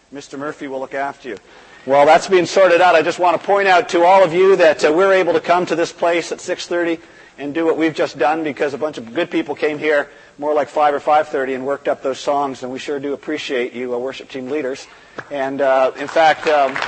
Mr. Murphy will look after you. Well, that's being sorted out. I just want to point out to all of you that we're able to come to this place at 6:30 and do what we've just done because a bunch of good people came here more like 5 or 5:30 and worked up those songs, and we sure do appreciate you, worship team leaders. And in fact,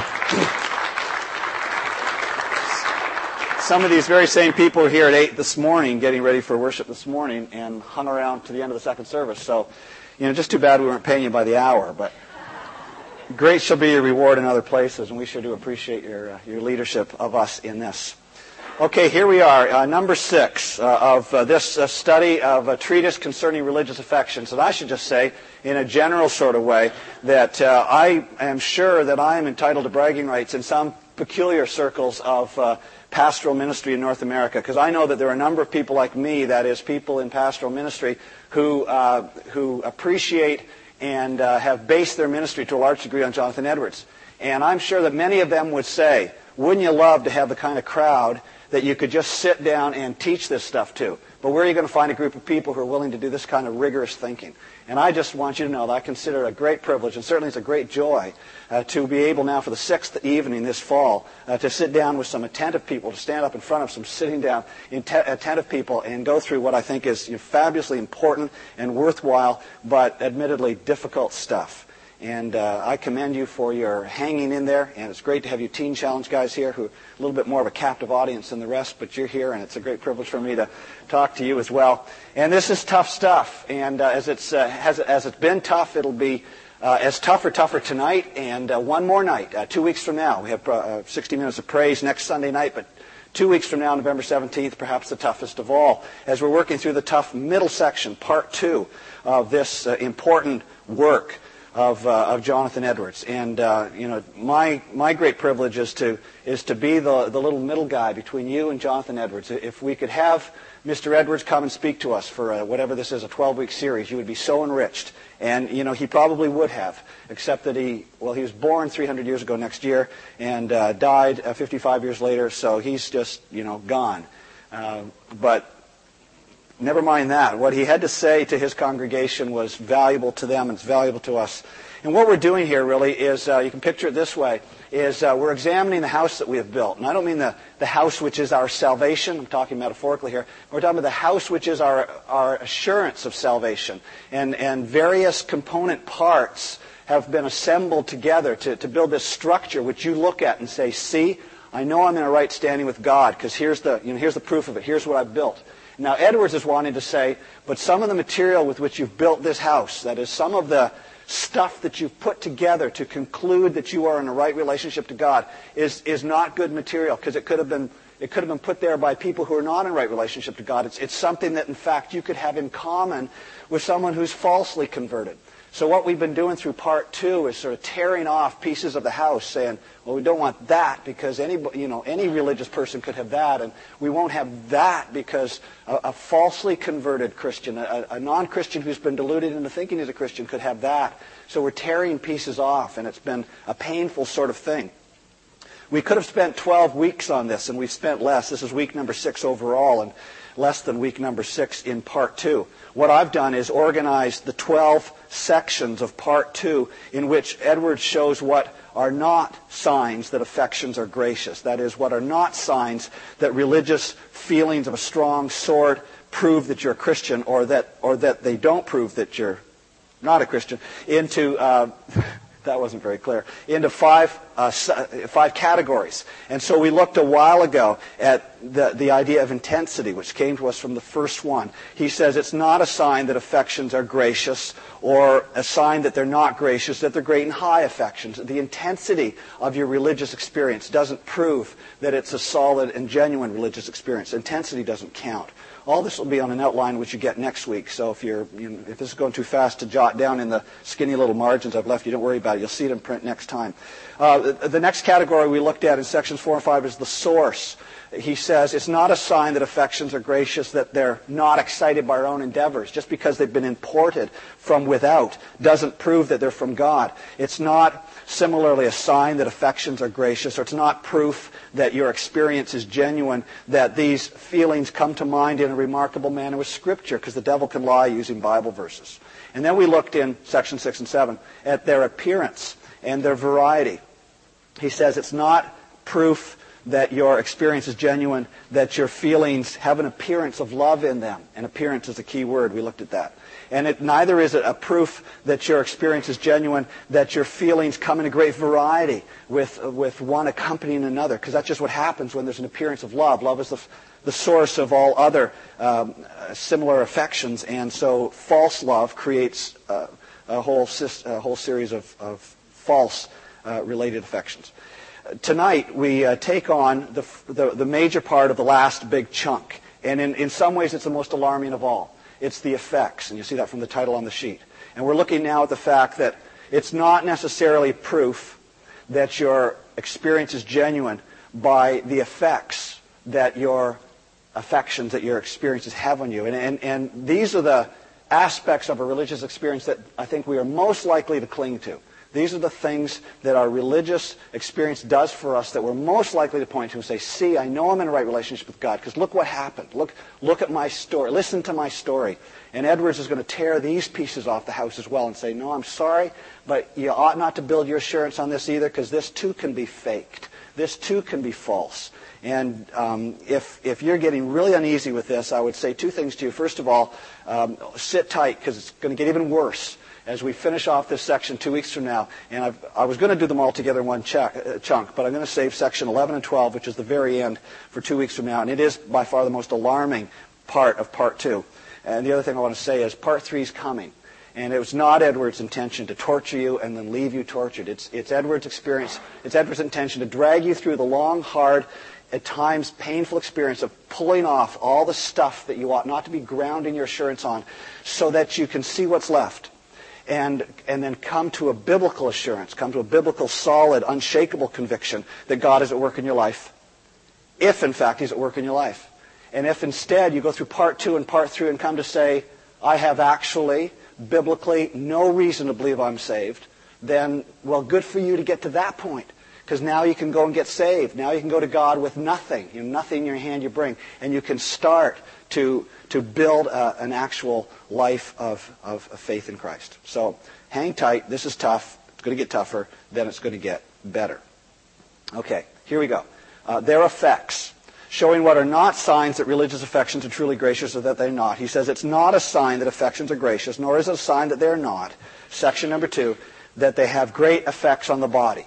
some of these very same people were here at 8 this morning getting ready for worship this morning and hung around to the end of the second service. So, just too bad we weren't paying you by the hour, but great shall be your reward in other places, and we sure do appreciate your leadership of us in this. Okay, here we are, number 6 of this study of a treatise concerning religious affections. And I should just say, in a general sort of way, that I am sure that I am entitled to bragging rights in some peculiar circles of pastoral ministry in North America, because I know that there are a number of people like me, that is, people in pastoral ministry, who appreciate and have based their ministry to a large degree on Jonathan Edwards. And I'm sure that many of them would say, wouldn't you love to have the kind of crowd that you could just sit down and teach this stuff to? But where are you going to find a group of people who are willing to do this kind of rigorous thinking? And I just want you to know that I consider it a great privilege, and certainly it's a great joy, to be able now for the 6th evening this fall to sit down with some attentive people, to stand up in front of some sitting down attentive people and go through what I think is fabulously important and worthwhile, but admittedly difficult stuff. And I commend you for your hanging in there, and it's great to have you Teen Challenge guys here who are a little bit more of a captive audience than the rest, but you're here, and it's a great privilege for me to talk to you as well. And this is tough stuff, and as it's been tough, it'll be as tough or tougher tonight, and one more night, 2 weeks from now. We have 60 Minutes of Praise next Sunday night, but 2 weeks from now, November 17th, perhaps the toughest of all, as we're working through the tough middle section, part 2 of this important work of Jonathan Edwards. And my great privilege is to be the little middle guy between you and Jonathan Edwards. If we could have Mr. Edwards come and speak to us for whatever this is, a 12-week series, you would be so enriched. And he probably would have, except that he was born 300 years ago next year and died 55 years later, so he's just gone. But never mind that. What he had to say to his congregation was valuable to them, and it's valuable to us. And what we're doing here really is, you can picture it this way, is we're examining the house that we have built. And I don't mean the house which is our salvation. I'm talking metaphorically here. We're talking about the house which is our assurance of salvation. And various component parts have been assembled together to build this structure which you look at and say, see, I know I'm in a right standing with God, because here's the proof of it. Here's what I've built. Now, Edwards is wanting to say, but some of the material with which you've built this house, that is, some of the stuff that you've put together to conclude that you are in a right relationship to God, is not good material, because it could have been put there by people who are not in a right relationship to God. It's something that, in fact, you could have in common with someone who's falsely converted. So what we've been doing through part 2 is sort of tearing off pieces of the house, saying, well, we don't want that because any religious person could have that, and we won't have that because a falsely converted Christian, a non-Christian who's been deluded into thinking he's a Christian could have that. So we're tearing pieces off, and it's been a painful sort of thing. We could have spent 12 weeks on this, and we've spent less. This is week number 6 overall, and less than week number 6 in part 2. What I've done is organize the 12 sections of part 2 in which Edwards shows what are not signs that affections are gracious. That is, what are not signs that religious feelings of a strong sort prove that you're a Christian, or that they don't prove that you're not a Christian, into that wasn't very clear, into five categories. And so we looked a while ago at the idea of intensity, which came to us from the first one. He says it's not a sign that affections are gracious, or a sign that they're not gracious, that they're great and high affections. The intensity of your religious experience doesn't prove that it's a solid and genuine religious experience. Intensity doesn't count. All this will be on an outline which you get next week. So if if this is going too fast to jot down in the skinny little margins I've left you, don't worry about it. You'll see it in print next time. The next category we looked at in sections 4 and 5 is the source. He says it's not a sign that affections are gracious, that they're not excited by our own endeavors. Just because they've been imported from without doesn't prove that they're from God. It's not similarly a sign that affections are gracious, or it's not proof that your experience is genuine, that these feelings come to mind in a remarkable manner with Scripture, because the devil can lie using Bible verses. And then we looked in section 6 and 7 at their appearance. and their variety. He says it's not proof that your experience is genuine, that your feelings have an appearance of love in them. And appearance is a key word. We looked at that. And neither is it a proof that your experience is genuine, that your feelings come in a great variety with one accompanying another, because that's just what happens when there's an appearance of love. Love is the source of all other similar affections, and so false love creates a whole series of false related affections. Tonight we take on the major part of the last big chunk, and in some ways it's the most alarming of all. It's the effects, and you see that from the title on the sheet. And we're looking now at the fact that it's not necessarily proof that your experience is genuine by the effects that your affections, that your experiences have on you. And these are the aspects of a religious experience that I think we are most likely to cling to. These are the things that our religious experience does for us that we're most likely to point to and say, see, I know I'm in a right relationship with God because look what happened. Look at my story. Listen to my story. And Edwards is going to tear these pieces off the house as well and say, no, I'm sorry, but you ought not to build your assurance on this either because this too can be faked. This too can be false. And if you're getting really uneasy with this, I would say two things to you. First of all, sit tight because it's going to get even worse as we finish off this section 2 weeks from now. And I was going to do them all together in one chunk, but I'm going to save section 11 and 12, which is the very end, for 2 weeks from now. And it is by far the most alarming part of part 2. And the other thing I want to say is part 3 is coming. And it was not Edwards' intention to torture you and then leave you tortured. It's Edwards' experience. It's Edwards' intention to drag you through the long, hard, at times painful experience of pulling off all the stuff that you ought not to be grounding your assurance on so that you can see what's left. And then come to a biblical assurance, come to a biblical, solid, unshakable conviction that God is at work in your life, if in fact He's at work in your life. And if instead you go through part 2 and part 3 and come to say, I have actually, biblically, no reason to believe I'm saved, then, well, good for you to get to that point. Because now you can go and get saved. Now you can go to God with nothing. Nothing in your hand you bring. And you can start to build an actual life of faith in Christ. So hang tight. This is tough. It's going to get tougher. Then it's going to get better. Okay, here we go. Their effects, showing what are not signs that religious affections are truly gracious or that they're not. He says it's not a sign that affections are gracious, nor is it a sign that they're not. Section number 2, that they have great effects on the body.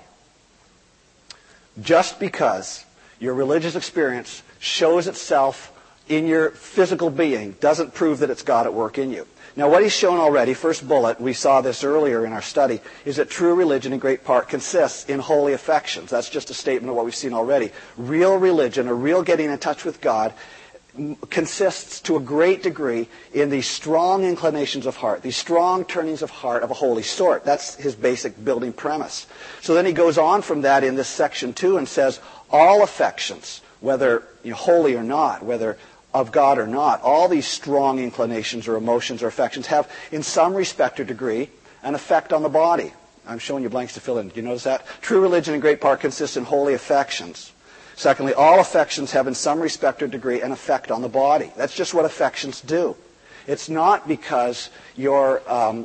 Just because your religious experience shows itself in your physical being doesn't prove that it's God at work in you. Now, what he's shown already, first bullet, we saw this earlier in our study, is that true religion in great part consists in holy affections. That's just a statement of what we've seen already. Real religion, or real getting in touch with God, consists to a great degree in these strong inclinations of heart, these strong turnings of heart of a holy sort. That's his basic building premise. So then he goes on from that in this section 2 and says, all affections, whether holy or not, whether of God or not, all these strong inclinations or emotions or affections have, in some respect or degree, an effect on the body. I'm showing you blanks to fill in. Do you notice that? True religion in great part consists in holy affections. Secondly, all affections have in some respect or degree an effect on the body. That's just what affections do. It's not because your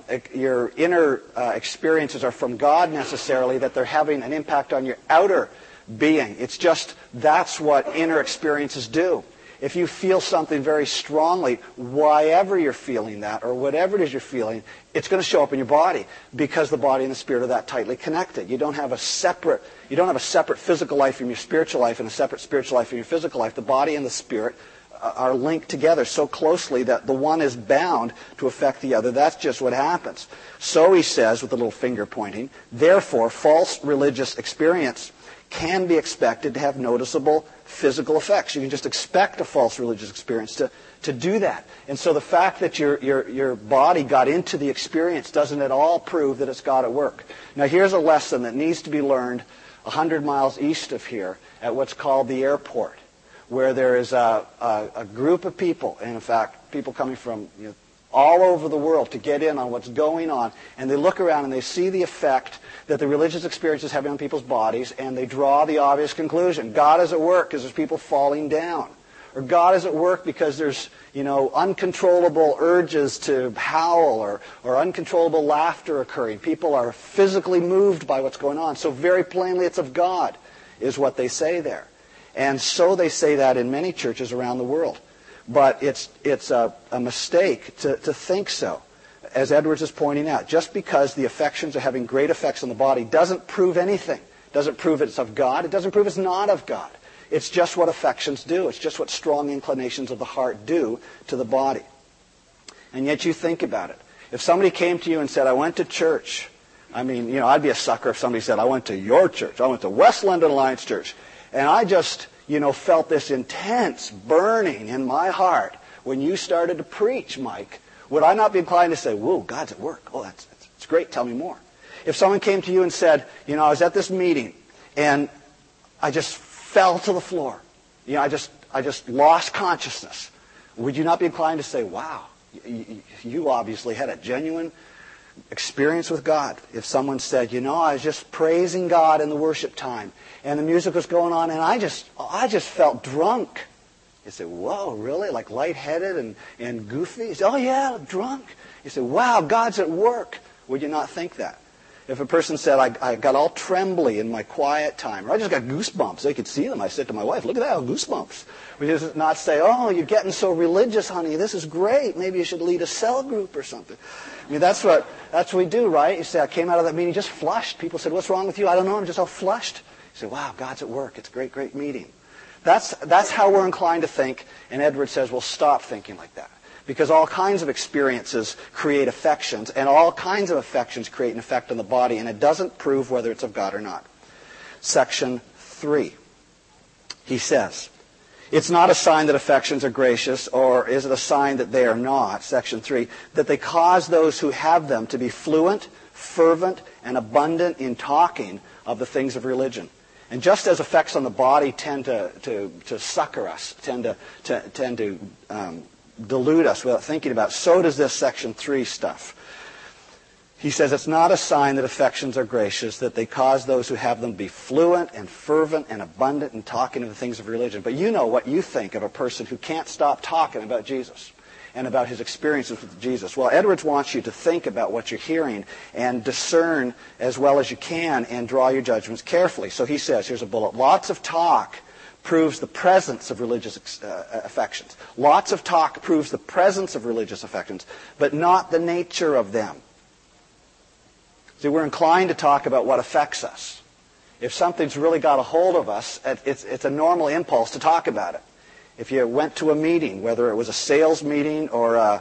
inner experiences are from God necessarily that they're having an impact on your outer being. It's just that's what inner experiences do. If you feel something very strongly, why ever you're feeling that or whatever it is you're feeling, it's going to show up in your body because the body and the spirit are that tightly connected. You don't have a separate physical life from your spiritual life and a separate spiritual life from your physical life. The body and the spirit are linked together so closely that the one is bound to affect the other. That's just what happens. So he says, with a little finger pointing, therefore, false religious experience can be expected to have noticeable physical effects. You can just expect a false religious experience to do that. And so the fact that your body got into the experience doesn't at all prove that it's God at work. Now here's a lesson that needs to be learned 100 miles east of here at what's called the airport, where there is a group of people, and in fact people coming from all over the world to get in on what's going on, and they look around and they see the effect that the religious experience is having on people's bodies, and they draw the obvious conclusion. God is at work because there's people falling down. Or God is at work because there's, uncontrollable urges to howl or uncontrollable laughter occurring. People are physically moved by what's going on. So very plainly it's of God, is what they say there. And so they say that in many churches around the world. But it's a mistake to think so. As Edwards is pointing out, just because the affections are having great effects on the body doesn't prove anything. Doesn't prove it's of God. It doesn't prove it's not of God. It's just what affections do. It's just what strong inclinations of the heart do to the body. And yet you think about it. If somebody came to you and said, I went to church. I'd be a sucker if somebody said, I went to your church. I went to West London Alliance Church. And I just, felt this intense burning in my heart when you started to preach, Mike. Would I not be inclined to say, whoa, God's at work. Oh, that's great. Tell me more. If someone came to you and said, I was at this meeting and I just fell to the floor. I just lost consciousness. Would you not be inclined to say, wow, you obviously had a genuine experience with God? If someone said, I was just praising God in the worship time and the music was going on and I just felt drunk. You say, whoa, really? Like lightheaded and goofy? You say, oh yeah, drunk. You say, wow, God's at work. Would you not think that? If a person said, I got all trembly in my quiet time, or I just got goosebumps, they could see them. I said to my wife, look at that, goosebumps. We just not say, oh, you're getting so religious, honey. This is great. Maybe you should lead a cell group or something. That's what we do, right? You say, I came out of that meeting just flushed. People said, what's wrong with you? I don't know, I'm just all flushed. You say, wow, God's at work. It's a great, great meeting. That's how we're inclined to think, and Edwards says, well, stop thinking like that. Because all kinds of experiences create affections, and all kinds of affections create an effect on the body, and it doesn't prove whether it's of God or not. Section 3. He says, it's not a sign that affections are gracious, or is it a sign that they are not, section 3, that they cause those who have them to be fluent, fervent, and abundant in talking of the things of religion. And just as effects on the body tend to succor us, tend to delude us without thinking about it, so does this section 3 stuff. He says it's not a sign that affections are gracious, that they cause those who have them be fluent and fervent and abundant in talking of the things of religion. But you know what you think of a person who can't stop talking about Jesus and about his experiences with Jesus. Well, Edwards wants you to think about what you're hearing and discern as well as you can and draw your judgments carefully. So he says, here's a bullet, lots of talk proves the presence of religious affections. Lots of talk proves the presence of religious affections, but not the nature of them. See, we're inclined to talk about what affects us. If something's really got a hold of us, it's a normal impulse to talk about it. If you went to a meeting, whether it was a sales meeting or a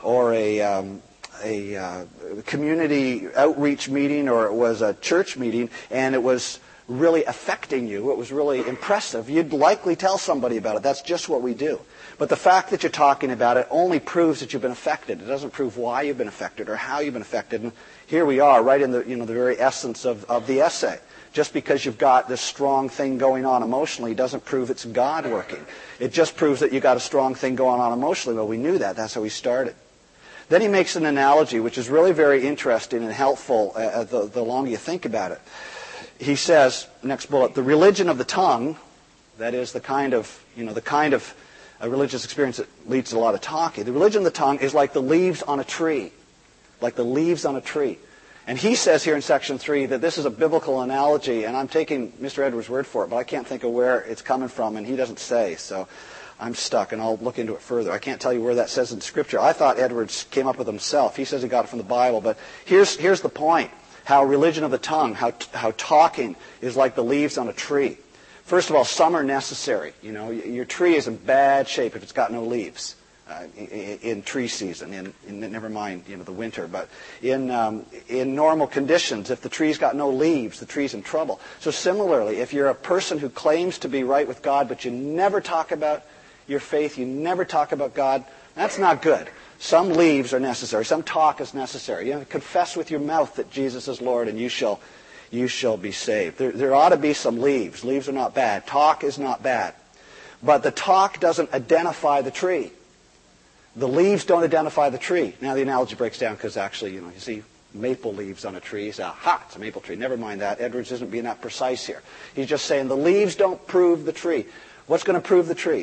community outreach meeting or it was a church meeting, and it was really affecting you, it was really impressive, you'd likely tell somebody about it. That's just what we do. But the fact that you're talking about it only proves that you've been affected. It doesn't prove why you've been affected or how you've been affected. And here we are, right in the very essence of the essay. Just because you've got this strong thing going on emotionally doesn't prove it's God working. It just proves that you've got a strong thing going on emotionally. Well, we knew that. That's how we started. Then he makes an analogy which is really very interesting and helpful the longer you think about it. He says, next bullet, the religion of the tongue, that is the kind of a religious experience that leads to a lot of talking. The religion of the tongue is like the leaves on a tree. Like the leaves on a tree. And he says here in section 3 that this is a biblical analogy, and I'm taking Mr. Edwards' word for it, but I can't think of where it's coming from, and he doesn't say, so I'm stuck, and I'll look into it further. I can't tell you where that says in Scripture. I thought Edwards came up with himself. He says he got it from the Bible, but here's the point. How religion of the tongue, how talking is like the leaves on a tree. First of all, some are necessary. Your tree is in bad shape if it's got no leaves in tree season. In never mind, the winter. But in normal conditions, if the tree's got no leaves, the tree's in trouble. So similarly, if you're a person who claims to be right with God, but you never talk about your faith, you never talk about God, that's not good. Some leaves are necessary. Some talk is necessary. Confess with your mouth that Jesus is Lord, and you shall be saved. There ought to be some leaves. Leaves are not bad. Talk is not bad. But the talk doesn't identify the tree. The leaves don't identify the tree. Now the analogy breaks down because actually, you see maple leaves on a tree. You say, aha, it's a maple tree. Never mind that. Edwards isn't being that precise here. He's just saying the leaves don't prove the tree. What's going to prove the tree?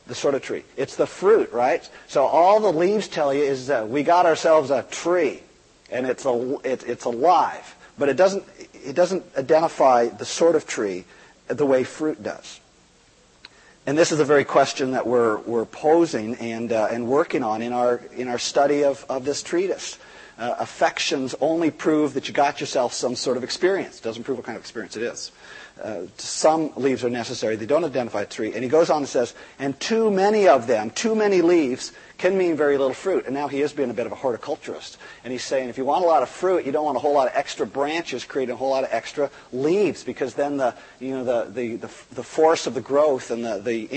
The sort of tree. It's the fruit, right? So all the leaves tell you is that we got ourselves a tree, and it's alive. But it doesn't identify the sort of tree the way fruit does. And this is the very question that we're posing and working on in our study of this treatise. Affections only prove that you got yourself some sort of experience. It doesn't prove what kind of experience it is. Some leaves are necessary. They don't identify a tree. And he goes on and says, and too many of them, too many leaves, can mean very little fruit. And now he is being a bit of a horticulturist. And he's saying if you want a lot of fruit, you don't want a whole lot of extra branches creating a whole lot of extra leaves, because then the force of the growth and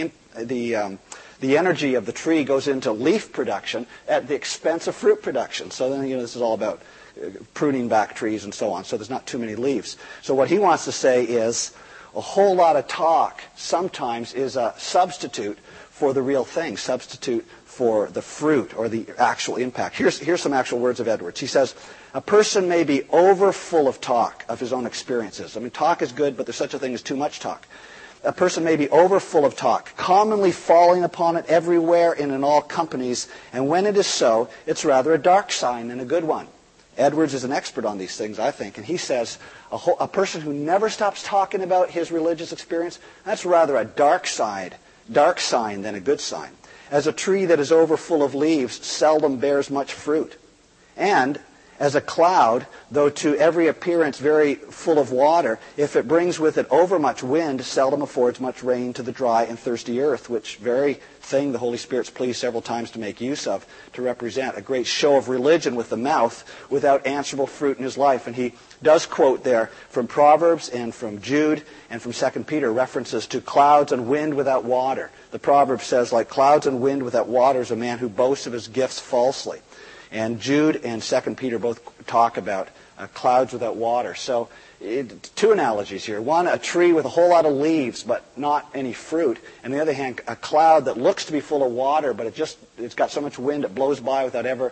the energy of the tree goes into leaf production at the expense of fruit production. So then, this is all about pruning back trees and so on. So there's not too many leaves. So what he wants to say is a whole lot of talk sometimes is a substitute for the real thing, substitute for the fruit or the actual impact. Here's some actual words of Edwards. He says, a person may be over full of talk of his own experiences. I mean, talk is good, but there's such a thing as too much talk. A person may be over full of talk, commonly falling upon it everywhere and in all companies, and when it is so, it's rather a dark sign than a good one. Edwards is an expert on these things, I think, and he says a person who never stops talking about his religious experience, that's rather a dark sign than a good sign. As a tree that is over full of leaves seldom bears much fruit. And as a cloud, though to every appearance very full of water, if it brings with it overmuch wind, seldom affords much rain to the dry and thirsty earth, which very thing the Holy Spirit's pleased several times to make use of, to represent a great show of religion with the mouth without answerable fruit in his life. And he does quote there from Proverbs and from Jude and from 2 Peter references to clouds and wind without water. The Proverb says, like clouds and wind without water is a man who boasts of his gifts falsely. And Jude and 2 Peter both talk about clouds without water. So two analogies here. One, a tree with a whole lot of leaves but not any fruit. And on the other hand, a cloud that looks to be full of water, but it's got so much wind it blows by without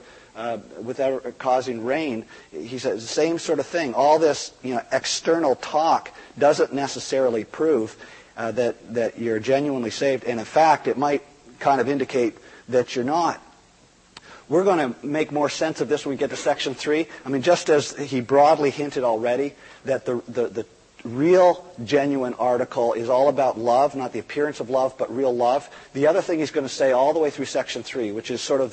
causing rain. He says the same sort of thing. All this external talk doesn't necessarily prove that you're genuinely saved. And in fact, it might kind of indicate that you're not. We're going to make more sense of this when we get to section 3. I mean, just as he broadly hinted already, that the real, genuine article is all about love, not the appearance of love, but real love. The other thing he's going to say all the way through section 3, which is sort of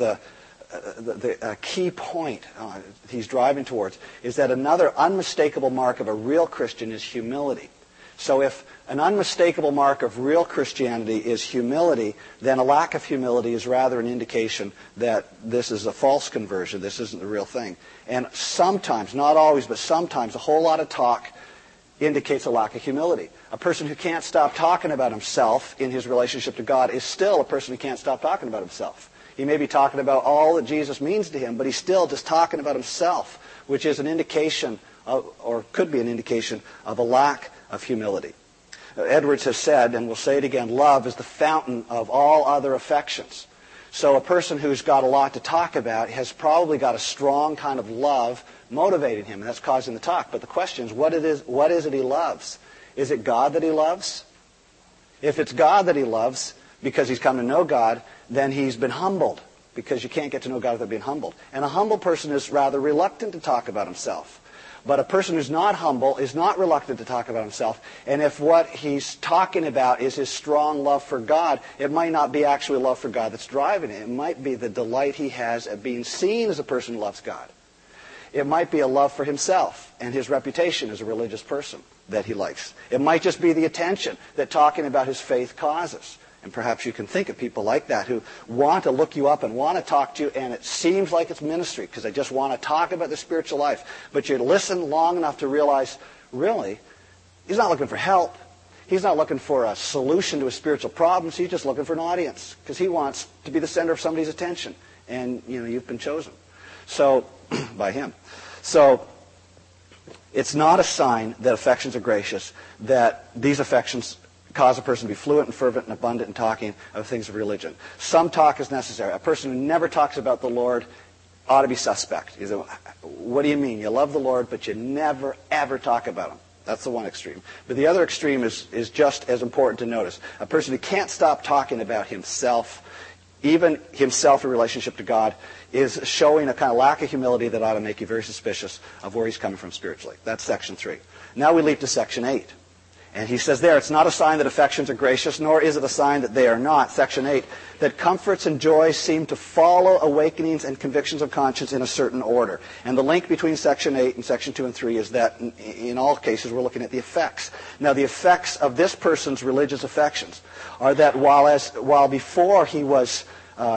the key point he's driving towards, is that another unmistakable mark of a real Christian is humility. So if an unmistakable mark of real Christianity is humility, then a lack of humility is rather an indication that this is a false conversion. This isn't the real thing. And sometimes, not always, but sometimes, a whole lot of talk indicates a lack of humility. A person who can't stop talking about himself in his relationship to God is still a person who can't stop talking about himself. He may be talking about all that Jesus means to him, but he's still just talking about himself, which is an indication, or could be an indication, of a lack of humility. Edwards has said, and we'll say it again, love is the fountain of all other affections. So a person who's got a lot to talk about has probably got a strong kind of love motivating him, and that's causing the talk. But the question is, what is it he loves? Is it God that he loves? If it's God that he loves because he's come to know God, then he's been humbled, because you can't get to know God without being humbled. And a humble person is rather reluctant to talk about himself. But a person who's not humble is not reluctant to talk about himself. And if what he's talking about is his strong love for God, it might not be actually love for God that's driving it. It might be the delight he has at being seen as a person who loves God. It might be a love for himself and his reputation as a religious person that he likes. It might just be the attention that talking about his faith causes. And perhaps you can think of people like that who want to look you up and want to talk to you, and it seems like it's ministry because they just want to talk about their spiritual life. But you listen long enough to realize, really, he's not looking for help. He's not looking for a solution to his spiritual problems. He's just looking for an audience because he wants to be the center of somebody's attention. And, you've been chosen by him. So it's not a sign that affections are gracious, that these affections cause a person to be fluent and fervent and abundant in talking of things of religion. Some talk is necessary. A person who never talks about the Lord ought to be suspect. What do you mean? You love the Lord, but you never, ever talk about him. That's the one extreme. But the other extreme is just as important to notice. A person who can't stop talking about himself, even himself in relationship to God, is showing a kind of lack of humility that ought to make you very suspicious of where he's coming from spiritually. That's section 3. Now we leap to section 8. And he says there, it's not a sign that affections are gracious, nor is it a sign that they are not. Section 8, that comforts and joys seem to follow awakenings and convictions of conscience in a certain order. And the link between section 8 and section 2 and 3 is that in all cases we're looking at the effects. Now the effects of this person's religious affections are that while before he was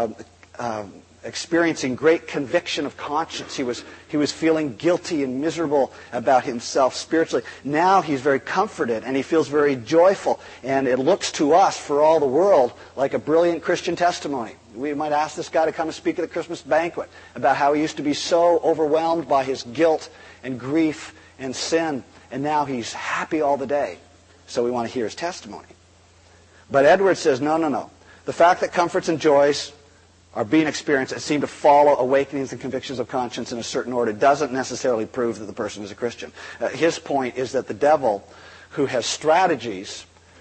experiencing great conviction of conscience. He was feeling guilty and miserable about himself spiritually. Now he's very comforted and he feels very joyful. And it looks to us, for all the world, like a brilliant Christian testimony. We might ask this guy to come and speak at the Christmas banquet about how he used to be so overwhelmed by his guilt and grief and sin. And now he's happy all the day. So we want to hear his testimony. But Edwards says, no. The fact that comforts and joys are being experienced and seem to follow awakenings and convictions of conscience in a certain order doesn't necessarily prove that the person is a Christian. His point is that the devil, who has strategies,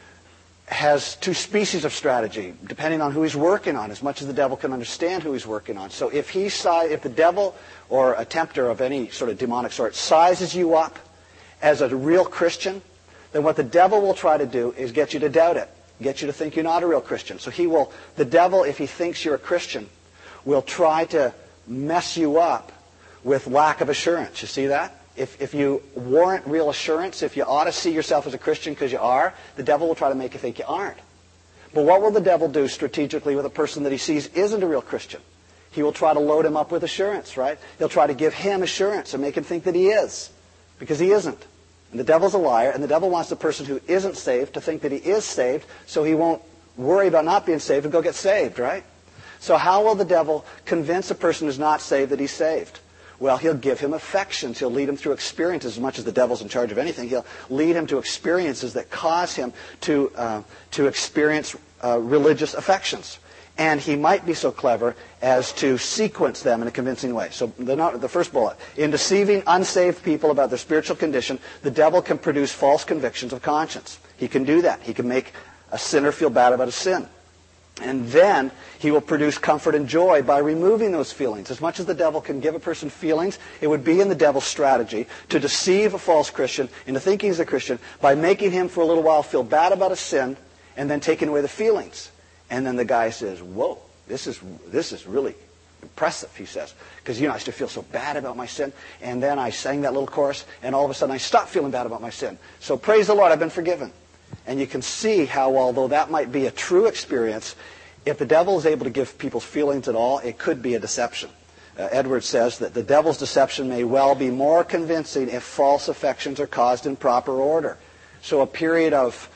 has two species of strategy, depending on who he's working on, as much as the devil can understand who he's working on. So if the devil or a tempter of any sort of demonic sort sizes you up as a real Christian, then what the devil will try to do is get you to doubt it. Get you to think you're not a real Christian. So the devil, if he thinks you're a Christian, will try to mess you up with lack of assurance. You see that? If you warrant real assurance, if you ought to see yourself as a Christian because you are, the devil will try to make you think you aren't. But what will the devil do strategically with a person that he sees isn't a real Christian? He will try to load him up with assurance, right? He'll try to give him assurance and make him think that he is, because he isn't. And the devil's a liar, and the devil wants the person who isn't saved to think that he is saved, so he won't worry about not being saved and go get saved, right? So how will the devil convince a person who's not saved that he's saved? Well, he'll give him affections. He'll lead him through experiences. As much as the devil's in charge of anything, he'll lead him to experiences that cause him to experience religious affections. And he might be so clever as to sequence them in a convincing way. So the first bullet. In deceiving unsaved people about their spiritual condition, the devil can produce false convictions of conscience. He can do that. He can make a sinner feel bad about his sin. And then he will produce comfort and joy by removing those feelings. As much as the devil can give a person feelings, it would be in the devil's strategy to deceive a false Christian into thinking he's a Christian by making him for a little while feel bad about his sin and then taking away the feelings. And then the guy says, whoa, this is really impressive, he says. Because, I used to feel so bad about my sin. And then I sang that little chorus, and all of a sudden I stopped feeling bad about my sin. So praise the Lord, I've been forgiven. And you can see how, although that might be a true experience, if the devil is able to give people's feelings at all, it could be a deception. Edwards says that the devil's deception may well be more convincing if false affections are caused in proper order. So a period of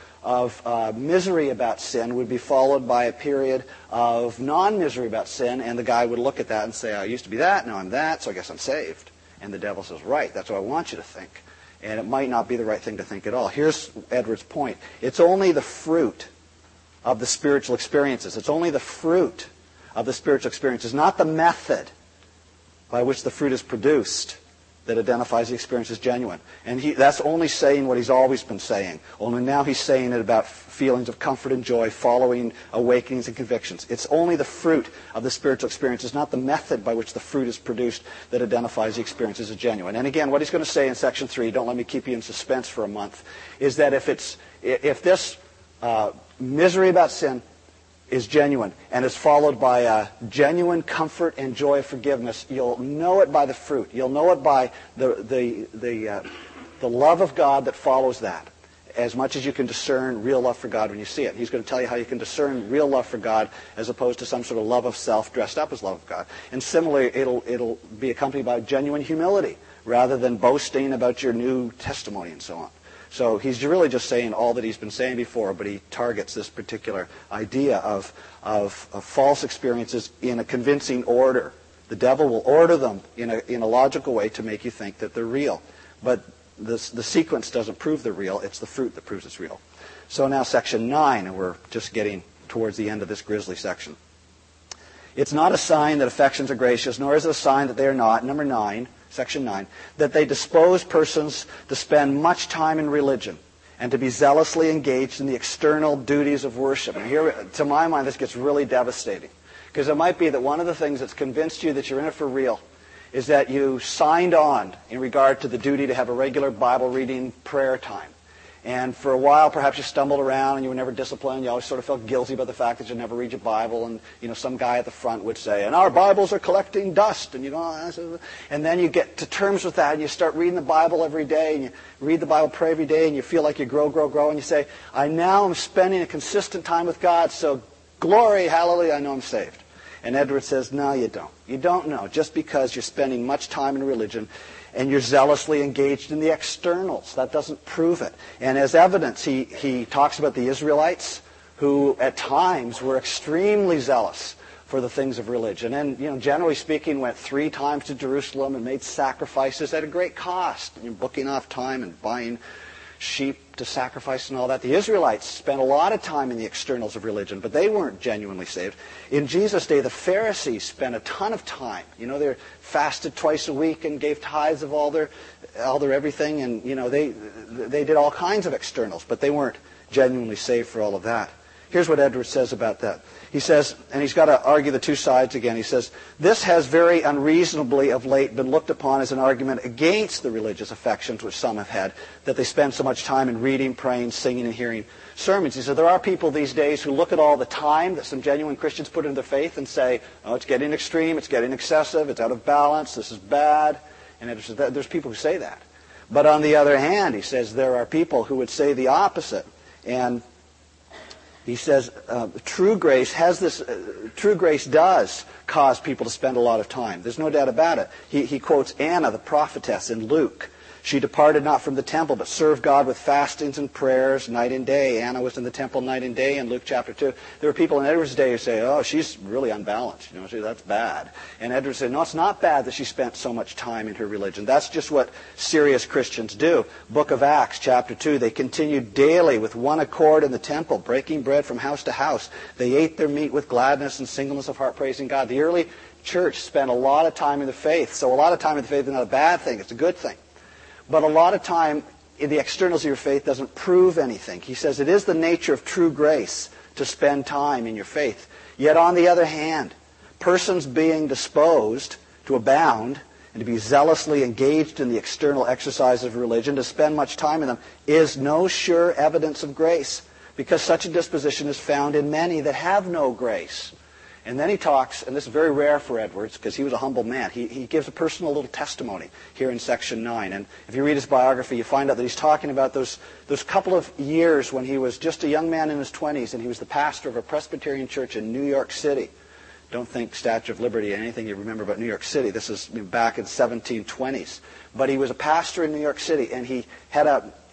misery about sin would be followed by a period of non-misery about sin, and the guy would look at that and say, I used to be that, now I'm that, so I guess I'm saved. And the devil says, right, that's what I want you to think. And it might not be the right thing to think at all. Here's Edwards' point. It's only the fruit of the spiritual experiences. It's only the fruit of the spiritual experiences, not the method by which the fruit is produced, that identifies the experience as genuine. And that's only saying what he's always been saying. Only now he's saying it about feelings of comfort and joy following awakenings and convictions. It's only the fruit of the spiritual experiences, not the method by which the fruit is produced, that identifies the experiences as genuine. And again, what he's going to say in section 3, don't let me keep you in suspense for a month, is that if this misery about sin is genuine and is followed by a genuine comfort and joy of forgiveness, you'll know it by the fruit. You'll know it by the love of God that follows that, as much as you can discern real love for God when you see it. He's going to tell you how you can discern real love for God as opposed to some sort of love of self dressed up as love of God. And similarly, it'll be accompanied by genuine humility rather than boasting about your new testimony and so on. So he's really just saying all that he's been saying before, but he targets this particular idea of false experiences in a convincing order. The devil will order them in a logical way to make you think that they're real. But the sequence doesn't prove they're real. It's the fruit that proves it's real. So now section 9, and we're just getting towards the end of this grisly section. It's not a sign that affections are gracious, nor is it a sign that they are not. Number 9. section 9, that they dispose persons to spend much time in religion and to be zealously engaged in the external duties of worship. And here, to my mind, this gets really devastating. Because it might be that one of the things that's convinced you that you're in it for real is that you signed on in regard to the duty to have a regular Bible reading prayer time. And for a while, perhaps you stumbled around and you were never disciplined. You always sort of felt guilty about the fact that you never read your Bible. And, some guy at the front would say, and our Bibles are collecting dust. And, and then you get to terms with that and you start reading the Bible every day. And you read the Bible, pray every day, and you feel like you grow. And you say, I now am spending a consistent time with God. So glory, hallelujah, I know I'm saved. And Edwards says, no, you don't. You don't know. Just because you're spending much time in religion and you're zealously engaged in the externals, that doesn't prove it. And as evidence, he talks about the Israelites who at times were extremely zealous for the things of religion. And, generally speaking, went 3 times to Jerusalem and made sacrifices at a great cost. Booking off time and buying sheep to sacrifice and all that. The Israelites spent a lot of time in the externals of religion, but they weren't genuinely saved. In Jesus' day, the Pharisees spent a ton of time. They fasted twice a week and gave tithes of all their everything, and they did all kinds of externals, but they weren't genuinely saved for all of that. Here's what Edwards says about that. He says, and he's got to argue the two sides again. He says, this has very unreasonably of late been looked upon as an argument against the religious affections which some have had, that they spend so much time in reading, praying, singing, and hearing sermons. He said, there are people these days who look at all the time that some genuine Christians put into their faith and say, oh, it's getting extreme, it's getting excessive, it's out of balance, this is bad. And Edwards says, there's people who say that. But on the other hand, he says, there are people who would say the opposite. And he says, true grace does cause people to spend a lot of time. There's no doubt about it. He quotes Anna, the prophetess, in Luke. She departed not from the temple, but served God with fastings and prayers night and day. Anna was in the temple night and day in Luke chapter 2. There were people in Edwards' day who say, oh, she's really unbalanced. That's bad. And Edwards said, no, it's not bad that she spent so much time in her religion. That's just what serious Christians do. Book of Acts, chapter 2, they continued daily with one accord in the temple, breaking bread from house to house. They ate their meat with gladness and singleness of heart, praising God. The early church spent a lot of time in the faith. So a lot of time in the faith is not a bad thing. It's a good thing. But a lot of time in the externals of your faith doesn't prove anything. He says it is the nature of true grace to spend time in your faith. Yet on the other hand, persons being disposed to abound and to be zealously engaged in the external exercise of religion, to spend much time in them, is no sure evidence of grace, because such a disposition is found in many that have no grace. And then he talks, and this is very rare for Edwards, because he was a humble man. He gives a personal little testimony here in section 9. And if you read his biography, you find out that he's talking about those couple of years when he was just a young man in his 20s, and he was the pastor of a Presbyterian church in New York City. Don't think Statue of Liberty, anything you remember about New York City. This is back in 1720s. But he was a pastor in New York City, and he had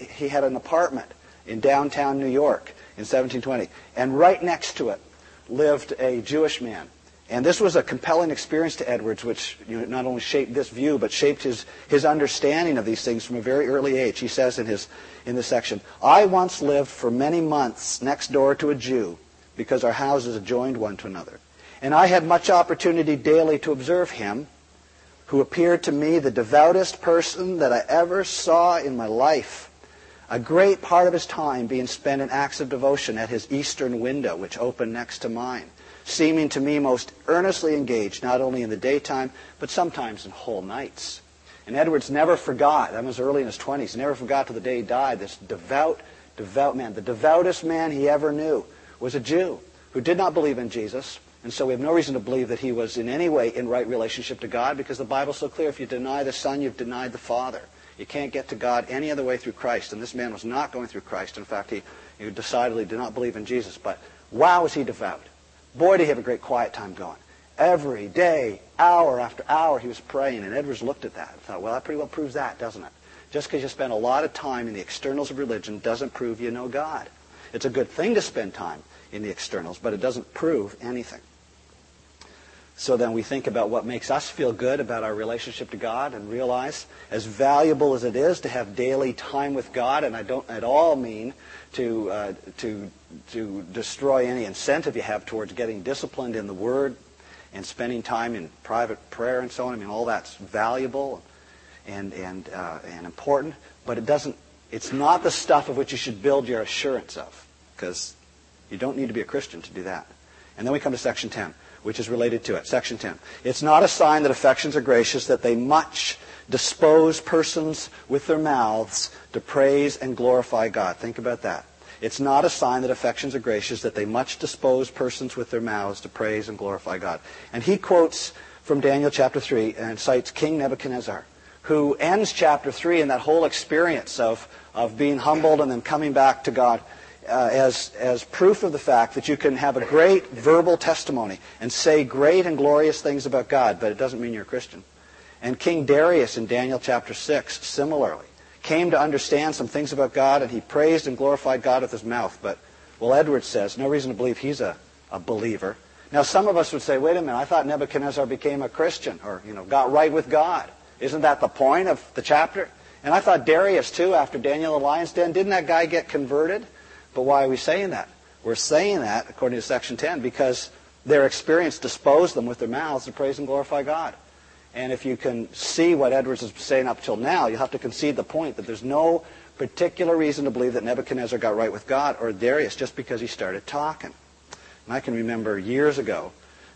an apartment in downtown New York in 1720. And right next to it lived a Jewish man. And this was a compelling experience to Edwards, which not only shaped this view, but shaped his understanding of these things from a very early age. He says in this section, I once lived for many months next door to a Jew, because our houses adjoined one to another. And I had much opportunity daily to observe him, who appeared to me the devoutest person that I ever saw in my life, a great part of his time being spent in acts of devotion at his eastern window, which opened next to mine, seeming to me most earnestly engaged, not only in the daytime, but sometimes in whole nights. And Edwards never forgot, that was early in his 20s, he never forgot till the day he died, this devout man. The devoutest man he ever knew was a Jew who did not believe in Jesus. And so we have no reason to believe that he was in any way in right relationship to God, because the Bible's so clear, if you deny the Son, you've denied the Father. You can't get to God any other way through Christ. And this man was not going through Christ. In fact, he decidedly did not believe in Jesus. But wow, was he devout. Boy, did he have a great quiet time going. Every day, hour after hour, he was praying. And Edwards looked at that and thought, well, that pretty well proves that, doesn't it? Just because you spend a lot of time in the externals of religion doesn't prove you know God. It's a good thing to spend time in the externals, but it doesn't prove anything. So then we think about what makes us feel good about our relationship to God and realize, as valuable as it is to have daily time with God, and I don't at all mean to destroy any incentive you have towards getting disciplined in the Word and spending time in private prayer and so on. I mean, all that's valuable. and important, but it's not the stuff of which you should build your assurance of, because you don't need to be a Christian to do that. And then we come to section 10, which is related to it. Section 10. It's not a sign that affections are gracious that they much dispose persons with their mouths to praise and glorify God. Think about that. It's not a sign that affections are gracious that they much dispose persons with their mouths to praise and glorify God. And he quotes from Daniel chapter 3 and cites King Nebuchadnezzar, who ends chapter 3 in that whole experience of being humbled and then coming back to God as proof of the fact that you can have a great verbal testimony and say great and glorious things about God, but it doesn't mean you're a Christian. And King Darius in Daniel chapter 6, similarly, came to understand some things about God, and he praised and glorified God with his mouth. But, well, Edwards says, no reason to believe he's a believer. Now, some of us would say, wait a minute, I thought Nebuchadnezzar became a Christian, or, got right with God. Isn't that the point of the chapter? And I thought Darius, too, after Daniel in the lion's den, didn't that guy get converted? But why are we saying that? We're saying that, according to section 10, because their experience disposed them with their mouths to praise and glorify God. And if you can see what Edwards is saying up till now, you'll have to concede the point that there's no particular reason to believe that Nebuchadnezzar got right with God or Darius just because he started talking. And I can remember years ago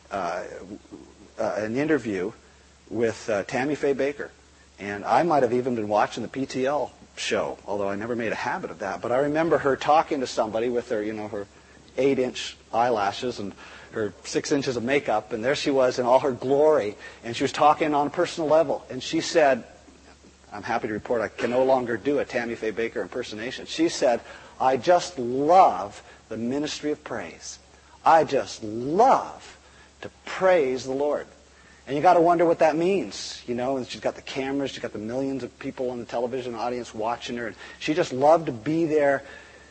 an interview with Tammy Faye Baker. And I might have even been watching the PTL show, although I never made a habit of that. But I remember her talking to somebody with her, her 8-inch eyelashes and her 6 inches of makeup, and there she was in all her glory, and she was talking on a personal level. And she said, I'm happy to report I can no longer do a Tammy Faye Baker impersonation. She said, I just love the ministry of praise. I just love to praise the Lord. And you got to wonder what that means, And she's got the cameras, she's got the millions of people on the television audience watching her, and she just loved to be there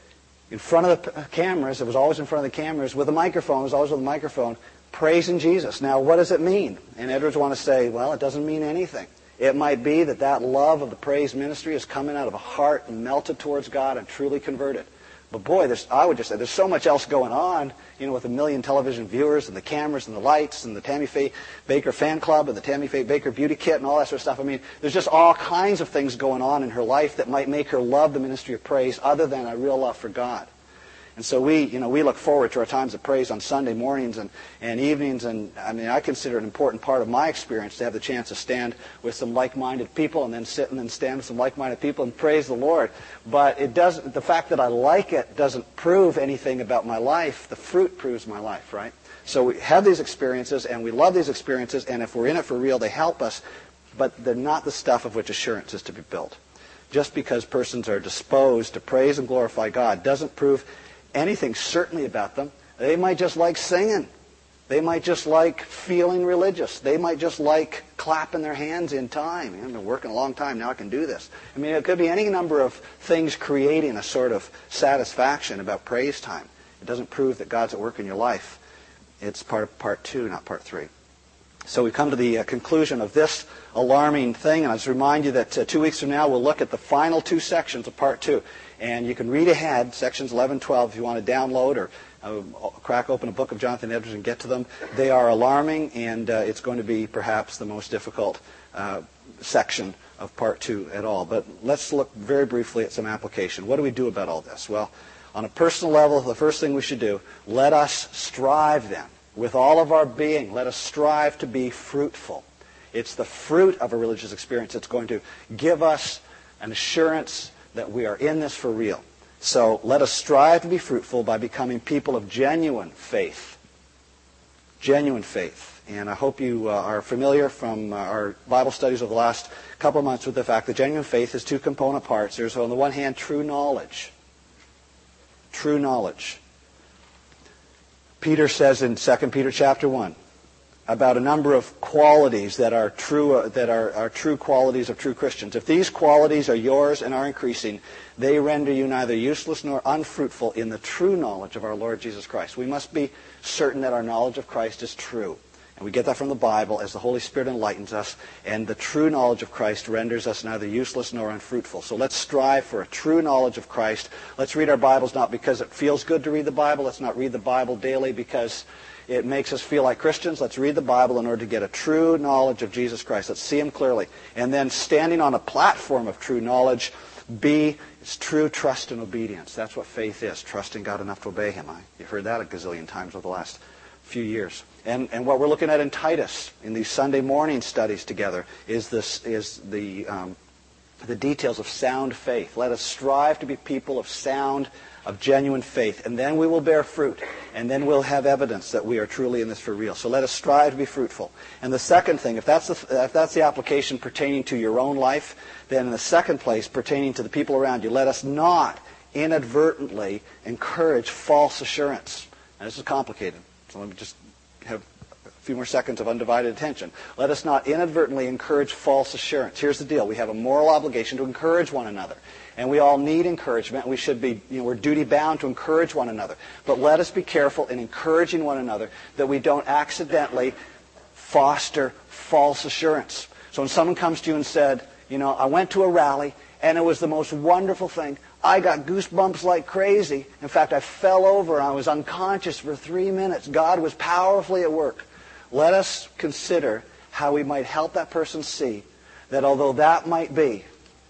in front of the cameras. It was always in front of the cameras with a microphone. It was always with a microphone, praising Jesus. Now, what does it mean? And Edwards want to say, well, it doesn't mean anything. It might be that love of the praise ministry is coming out of a heart and melted towards God and truly converted. But boy, I would just say there's so much else going on, with 1 million television viewers and the cameras and the lights and the Tammy Faye Baker fan club and the Tammy Faye Baker beauty kit and all that sort of stuff. I mean, there's just all kinds of things going on in her life that might make her love the ministry of praise other than a real love for God. And so we look forward to our times of praise on Sunday mornings and evenings. And I mean, I consider it an important part of my experience to have the chance to stand with some like-minded people and then sit and then stand with some like-minded people and praise the Lord. But the fact that I like it doesn't prove anything about my life. The fruit proves my life, right? So we have these experiences and we love these experiences, and if we're in it for real, they help us, but they're not the stuff of which assurance is to be built. Just because persons are disposed to praise and glorify God doesn't prove anything certainly about them. They might just like singing. They might just like feeling religious. They might just like clapping their hands in time. I've been working a long time, now I can do this. I mean, it could be any number of things creating a sort of satisfaction about praise time. It doesn't prove that God's at work in your life. It's part of part 2, not part 3. So we come to the conclusion of this alarming thing, and I just remind you that 2 weeks from now we'll look at the final 2 sections of part 2. And you can read ahead, sections 11 and 12, if you want to download or crack open a book of Jonathan Edwards and get to them. They are alarming, and it's going to be perhaps the most difficult section of part 2 at all. But let's look very briefly at some application. What do we do about all this? Well, on a personal level, the first thing we should do, let us strive then. With all of our being, let us strive to be fruitful. It's the fruit of a religious experience that's going to give us an assurance that we are in this for real. So let us strive to be fruitful by becoming people of genuine faith. Genuine faith. And I hope you are familiar from our Bible studies over the last couple of months with the fact that genuine faith has 2 component parts. There's, on the one hand, true knowledge. True knowledge. Peter says in 2 Peter chapter 1 about a number of qualities that are true qualities of true Christians. If these qualities are yours and are increasing, they render you neither useless nor unfruitful in the true knowledge of our Lord Jesus Christ. We must be certain that our knowledge of Christ is true. And we get that from the Bible as the Holy Spirit enlightens us, and the true knowledge of Christ renders us neither useless nor unfruitful. So let's strive for a true knowledge of Christ. Let's read our Bibles not because it feels good to read the Bible. Let's not read the Bible daily because It makes us feel like Christians. Let's read the Bible in order to get a true knowledge of Jesus Christ. Let's see him clearly. And then standing on a platform of true knowledge, B, is true trust and obedience. That's what faith is, trusting God enough to obey him. You've heard that a gazillion times over the last few years. And what we're looking at in Titus, in these Sunday morning studies together, is the details of sound faith. Let us strive to be people of genuine faith, and then we will bear fruit, and then we'll have evidence that we are truly in this for real. So let us strive to be fruitful. And the second thing, if that's the application pertaining to your own life, then in the second place, pertaining to the people around you, let us not inadvertently encourage false assurance. Now, this is complicated, so let me just have a few more seconds of undivided attention. Let us not inadvertently encourage false assurance. Here's the deal. We have a moral obligation to encourage one another. And we all need encouragement. We should be, we're duty-bound to encourage one another. But let us be careful in encouraging one another that we don't accidentally foster false assurance. So when someone comes to you and said, I went to a rally and it was the most wonderful thing. I got goosebumps like crazy. In fact, I fell over and I was unconscious for 3 minutes. God was powerfully at work. Let us consider how we might help that person see that although that might be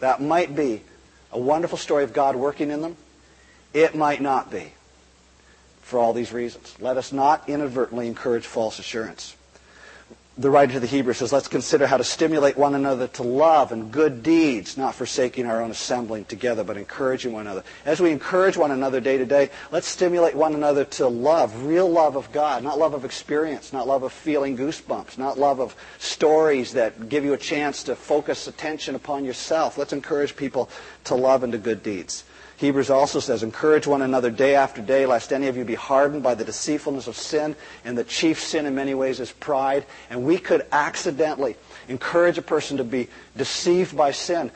a wonderful story of God working in them, it might not be for all these reasons. Let us not inadvertently encourage false assurance. The writer to the Hebrews says, let's consider how to stimulate one another to love and good deeds, not forsaking our own assembling together, but encouraging one another. As we encourage one another day to day, let's stimulate one another to love, real love of God, not love of experience, not love of feeling goosebumps, not love of stories that give you a chance to focus attention upon yourself. Let's encourage people to love and to good deeds. Hebrews also says, encourage one another day after day, lest any of you be hardened by the deceitfulness of sin. And the chief sin in many ways is pride. And we could accidentally encourage a person to be deceived by sin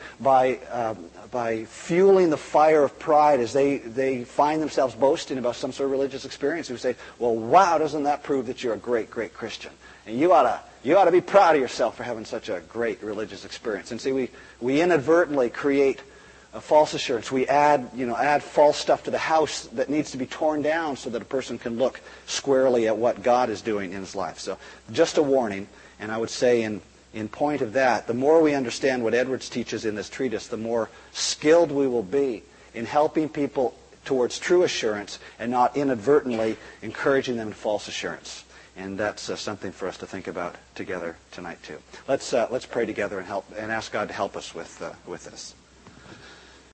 by fueling the fire of pride as they find themselves boasting about some sort of religious experience. We say, well, wow, doesn't that prove that you're a great, great Christian? And you ought to be proud of yourself for having such a great religious experience. And see, we inadvertently create a false assurance. We add false stuff to the house that needs to be torn down so that a person can look squarely at what God is doing in his life. So just a warning, and I would say in point of that, the more we understand what Edwards teaches in this treatise, the more skilled we will be in helping people towards true assurance and not inadvertently encouraging them in false assurance. And that's something for us to think about together tonight too. Let's pray together and ask God to help us with this.